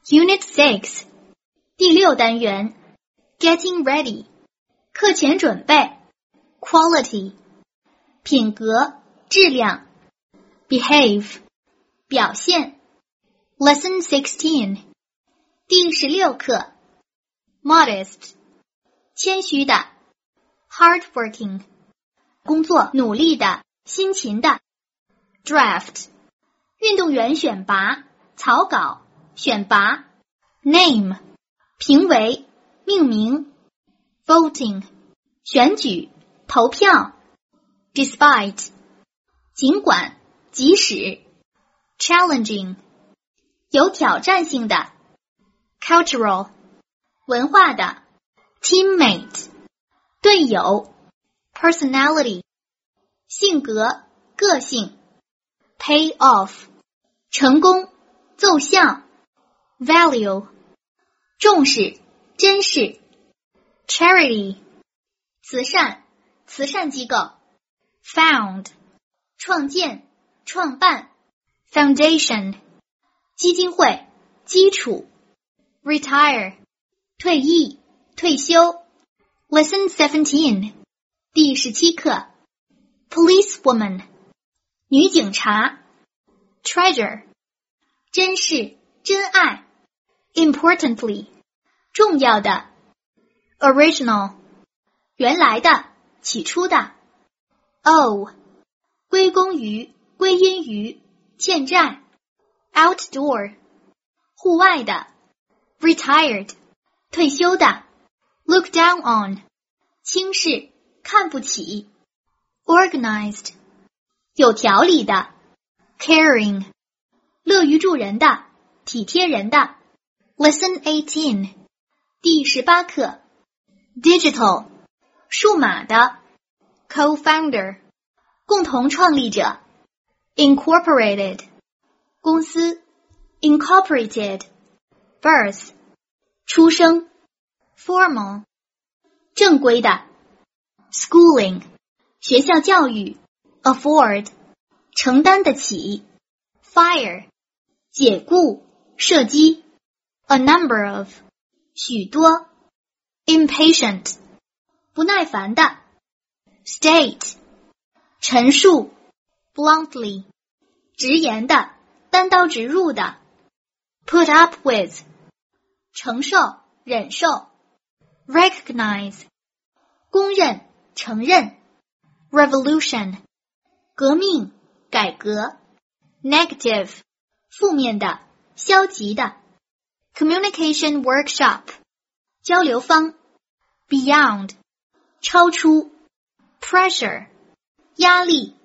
Unit 6 第6单元 Getting ready 课前准备 Quality 品格质量 Behave 表现 Lesson 16第16课 Modest 谦虚的 Hardworking 工作努力的辛勤的 Draft 运动员选拔草稿选拔 Name 评为命名 Voting 选举投票 Despite 尽管即使 Challenging 有挑战性的 Cultural 文化的 Teammate 队友 Personality 性格个性 Pay off 成功奏效Value 重视珍视 Charity 慈善机构 Found 创建创办 Foundation 基金会基础 Retire 退役退休 Lesson 17第17课 Policewoman 女警察 Treasure 珍视珍爱Importantly 重要的 Original 原来的起初的 Owe 归功于归因于欠债 Outdoor 户外的 Retired 退休的 Look down on 轻视看不起 Organized 有条理的 Caring 乐于助人的体贴人的 Lesson 18第18课 Digital 数码的 Co-founder 共同创立者 Incorporated 公司 Incorporated Birth 出生 Formal 正规的 Schooling 学校教育 Afford 承担得起 Fire 解雇射击 A number of 许多 Impatient 不耐烦的 State 陈述 Bluntly 直言的单刀直入的 Put up with 承受忍受 Recognize 公认承认 Revolution 革命改革 Negative 负面的消极的 Communication workshop 交流坊 Beyond 超出 Pressure 压力